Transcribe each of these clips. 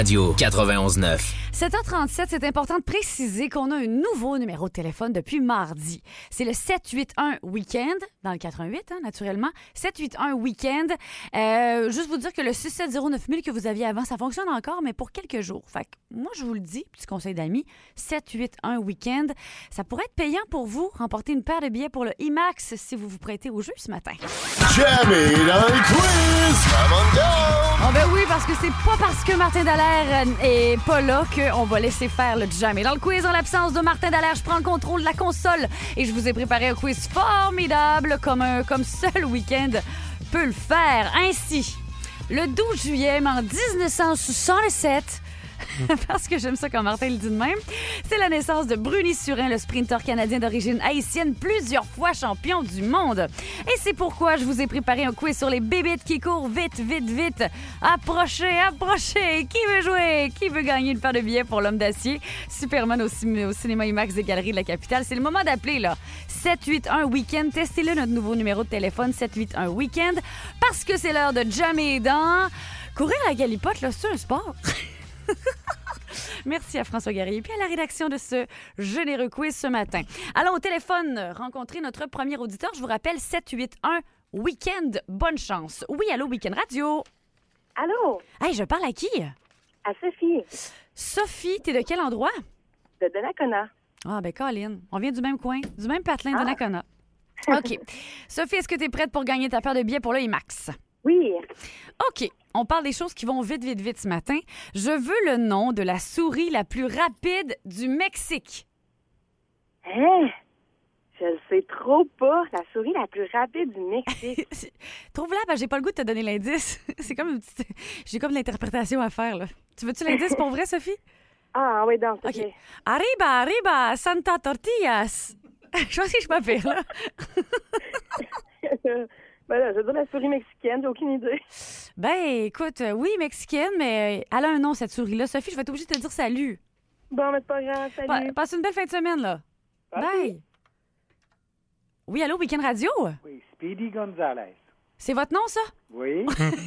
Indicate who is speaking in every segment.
Speaker 1: Radio 91.9.
Speaker 2: 7h37, c'est important de préciser qu'on a un nouveau numéro de téléphone depuis mardi. C'est le 781 Weekend, dans le 88, naturellement. 781 Weekend. Juste vous dire que le 6709000 que vous aviez avant, ça fonctionne encore, mais pour quelques jours. Fait que moi, je vous le dis, petit conseil d'amis, 781 Weekend, ça pourrait être payant pour vous, remporter une paire de billets pour le IMAX si vous vous prêtez au jeu ce matin.
Speaker 3: Jamais dans le quiz! Come on down!
Speaker 2: Oh ben oui, parce que c'est pas parce que Martin Dallaire est pas là qu'on va laisser faire le Jamais dans le quiz. En l'absence de Martin Dallaire, je prends le contrôle de la console et je vous ai préparé un quiz formidable comme seul week-end peut le faire. Ainsi, le 12 juillet en 1967... parce que j'aime ça quand Martin le dit de même. C'est la naissance de Bruni Surin, le sprinter canadien d'origine haïtienne, plusieurs fois champion du monde. Et c'est pourquoi je vous ai préparé un quiz sur les bébites qui courent vite, vite, vite. Approchez, approchez. Qui veut jouer? Qui veut gagner une paire de billets pour l'homme d'acier? Superman au cinéma IMAX des Galeries de la Capitale. C'est le moment d'appeler, là. 781 Weekend. Testez-le, notre nouveau numéro de téléphone, 781 Weekend. Parce que c'est l'heure de jammer dans... Courir à la galipote, là, c'est un sport. Merci à François Garrier et puis à la rédaction de ce généreux quiz ce matin. Allons au téléphone rencontrer notre premier auditeur. Je vous rappelle 781 Weekend. Bonne chance. Oui, allô, Weekend Radio.
Speaker 4: Allô?
Speaker 2: Hey, je parle à qui?
Speaker 4: À Sophie.
Speaker 2: Sophie, t'es de quel endroit?
Speaker 4: De Donnacona.
Speaker 2: Ah, ben Colin, on vient du même coin, du même patelin de Donnacona. OK. Sophie, est-ce que t'es prête pour gagner ta paire de billets pour le IMAX?
Speaker 4: Oui.
Speaker 2: OK. On parle des choses qui vont vite, vite, vite ce matin. Je veux le nom de la souris la plus rapide du Mexique.
Speaker 4: Hein? Je le sais trop pas. La souris la plus rapide du Mexique.
Speaker 2: Trouve-la, ben, j'ai pas le goût de te donner l'indice. C'est comme une petite... J'ai comme de l'interprétation à faire, là. Tu veux-tu l'indice pour vrai, Sophie?
Speaker 4: Ah, oui, donc, OK.
Speaker 2: Arriba, arriba, Santa Tortillas. Je pense que je m'appelle, là.
Speaker 4: Ben là, je veux dire la souris mexicaine, j'ai aucune idée.
Speaker 2: Ben, écoute, oui, mexicaine, mais elle a un nom, cette souris-là. Sophie, je vais être obligée de te dire salut.
Speaker 4: Bon, mais c'est pas grave, salut.
Speaker 2: Passe une belle fin de semaine, là. Bye. Oui, allô, Weekend Radio?
Speaker 5: Oui, Speedy Gonzalez.
Speaker 2: C'est votre nom, ça?
Speaker 5: Oui.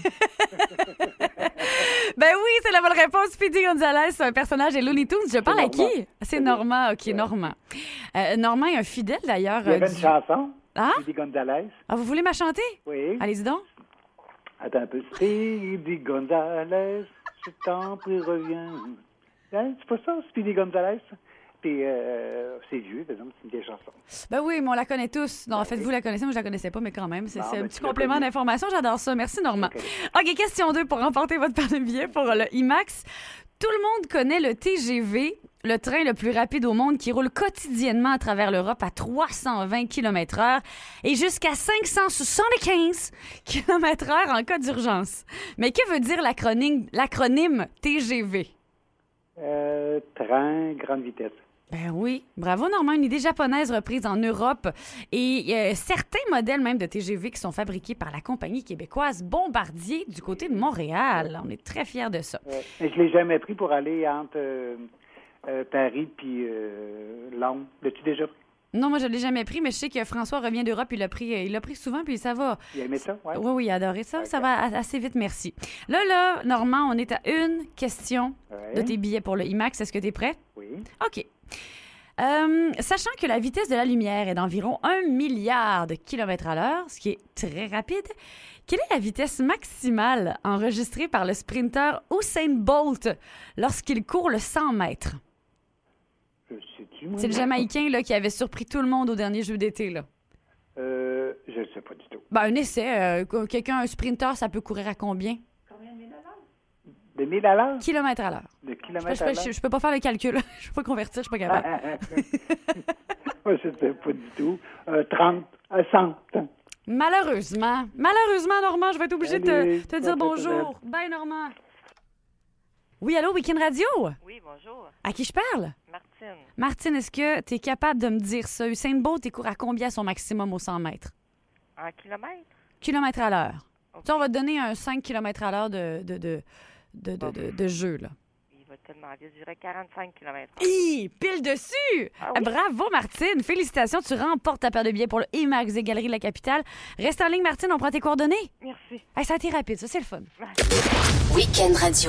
Speaker 2: Ben oui, c'est la bonne réponse. Speedy Gonzalez, c'est un personnage des Looney Tunes. Je parle à qui? C'est Normand. OK, Normand. Normand est un fidèle, d'ailleurs.
Speaker 5: Il y avait une chanson,
Speaker 2: Ah?
Speaker 5: Speedy Gonzalez.
Speaker 2: Ah, vous voulez ma chanter?
Speaker 5: Oui.
Speaker 2: Allez-y donc.
Speaker 5: Attends un peu. Speedy Gonzalez, je t'en prie, reviens. Hein? C'est pas ça, Speedy Gonzalez? Puis c'est vieux, par exemple, c'est une vieille chanson.
Speaker 2: Ben oui, mais on la connaît tous. Non, en fait, vous la connaissez, moi je la connaissais pas, mais quand même, c'est un petit complément
Speaker 5: connu.
Speaker 2: d'information. J'adore ça. Merci, Normand. OK, question 2 pour remporter votre paire de billets pour le IMAX. Tout le monde connaît le TGV, le train le plus rapide au monde qui roule quotidiennement à travers l'Europe à 320 km/h et jusqu'à 575 km/h en cas d'urgence. Mais que veut dire l'acronyme TGV?
Speaker 5: Train, grande vitesse.
Speaker 2: Ben oui. Bravo, Normand. Une idée japonaise reprise en Europe. Et certains modèles même de TGV qui sont fabriqués par la compagnie québécoise Bombardier du côté de Montréal. On est très fiers de ça.
Speaker 5: Mais je l'ai jamais pris pour aller entre Paris puis Londres. L'as-tu déjà pris?
Speaker 2: Non, moi, je ne l'ai jamais pris, mais je sais que François revient d'Europe. Il l'a pris souvent, puis ça va.
Speaker 5: Il a aimé ça? Ouais.
Speaker 2: Oui, il a adoré ça. Okay. Ça va assez vite, merci. Là, Normand, on est à une question de tes billets pour le IMAX. Est-ce que tu es prêt?
Speaker 5: Oui.
Speaker 2: OK. Sachant que la vitesse de la lumière est d'environ 1 milliard de kilomètres à l'heure, ce qui est très rapide, quelle est la vitesse maximale enregistrée par le sprinter Usain Bolt lorsqu'il court le 100 mètres? C'est le Jamaïcain là, qui avait surpris tout le monde au dernier jeu d'été. Là.
Speaker 5: Je ne sais pas du tout.
Speaker 2: Ben, un essai. Un sprinter, ça peut courir à combien?
Speaker 4: Combien de milles à l'heure?
Speaker 5: De 1000 à l'heure?
Speaker 2: Kilomètres à l'heure.
Speaker 5: De kilomètres à l'heure?
Speaker 2: Je peux pas faire le calcul. Je peux pas convertir, je suis pas capable.
Speaker 5: Moi, je ne sais pas du tout. 30 à 100.
Speaker 2: Malheureusement, Normand, je vais être obligée de te dire bonjour. Bye, Normand. Oui, allô, Weekend Radio?
Speaker 6: Oui, bonjour.
Speaker 2: À qui je parle?
Speaker 6: Martine.
Speaker 2: Martine, est-ce que tu es capable de me dire ça? Usain Bolt, il court à combien son maximum au 100 mètres?
Speaker 6: En kilomètres?
Speaker 2: Kilomètres à l'heure.
Speaker 6: Okay.
Speaker 2: Tu sais, on va te donner un 5 km à l'heure de jeu, là.
Speaker 6: Il va tellement vite, je dirais 45 km.
Speaker 2: Hi! Pile dessus!
Speaker 6: Ah oui?
Speaker 2: Bravo, Martine! Félicitations, tu remportes ta paire de billets pour le IMAX des Galeries de la Capitale. Reste en ligne, Martine, on prend tes coordonnées.
Speaker 6: Merci.
Speaker 2: Hey, ça a été rapide, ça, c'est le fun.
Speaker 7: Weekend Radio.